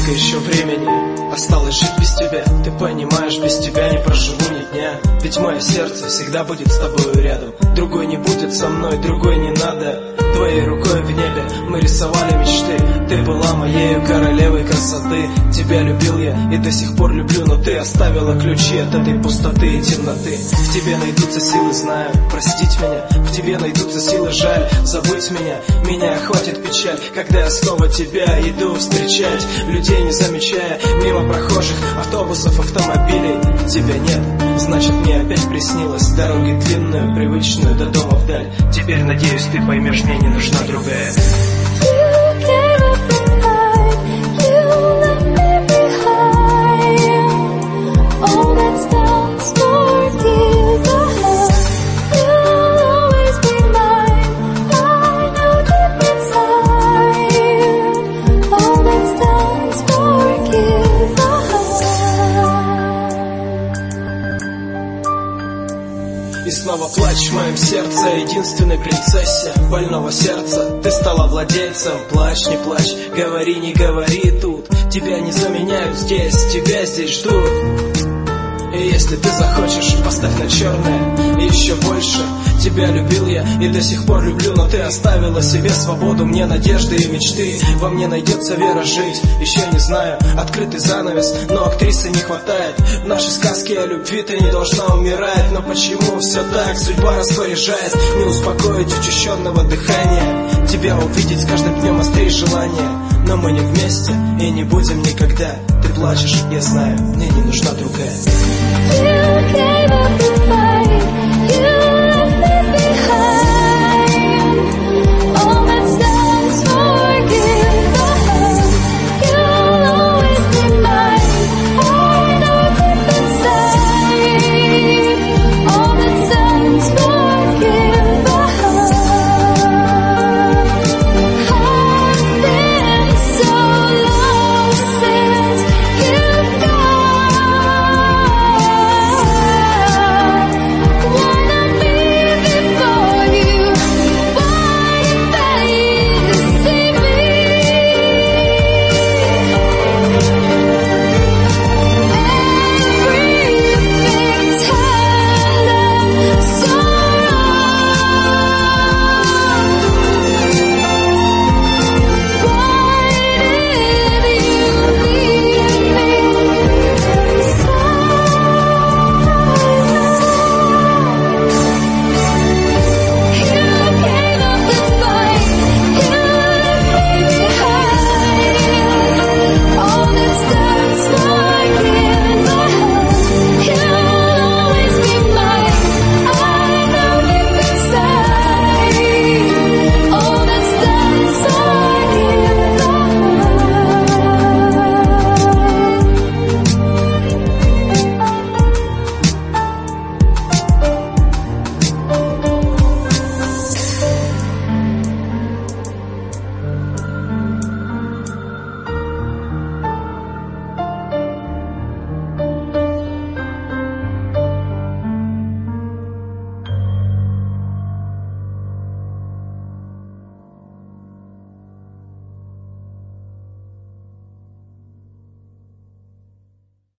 Сколько еще времени осталось жить без тебя? Ты понимаешь, без тебя не проживу ни дня. Ведь мое сердце всегда будет с тобою рядом. Другой не будет со мной, другой не надо. Твоей рукой в небе мы рисовали мечты. Ты была моею королевой красоты. Тебя любил я и до сих пор люблю, но ты оставила ключи от этой пустоты и темноты. В тебе найдутся силы, знаю, простить меня. В тебе найдутся силы, жаль, забыть меня. Меня охватит печаль, когда я снова тебя иду встречать. Людей не замечая, мимо прохожих, автобусов, автомобилей. Тебя нет, значит мне опять приснилось. Дороги длинную, привычную, до дома вдаль. Теперь, надеюсь, ты поймешь, мне не нужна другая. И снова плачь в моем сердце, единственной принцессе больного сердца. Ты стала владельцем, плачь, не плачь, говори, не говори тут. Тебя не заменяют здесь, тебя здесь ждут. И если ты захочешь, поставь на черное. И еще больше тебя любил я и до сих пор люблю. Но ты оставила себе свободу, мне надежды и мечты. Во мне найдется вера жить, еще не знаю, открытый занавес, но актрисы не хватает. В нашей сказке о любви ты не должна умирать. Но почему все так, судьба распоряжает? Не успокоить учащенного дыхания. Тебя увидеть с каждым днем острее желания. Но мы не вместе и не будем никогда. Ты плачешь, я знаю, мне не нужна другая. You gave up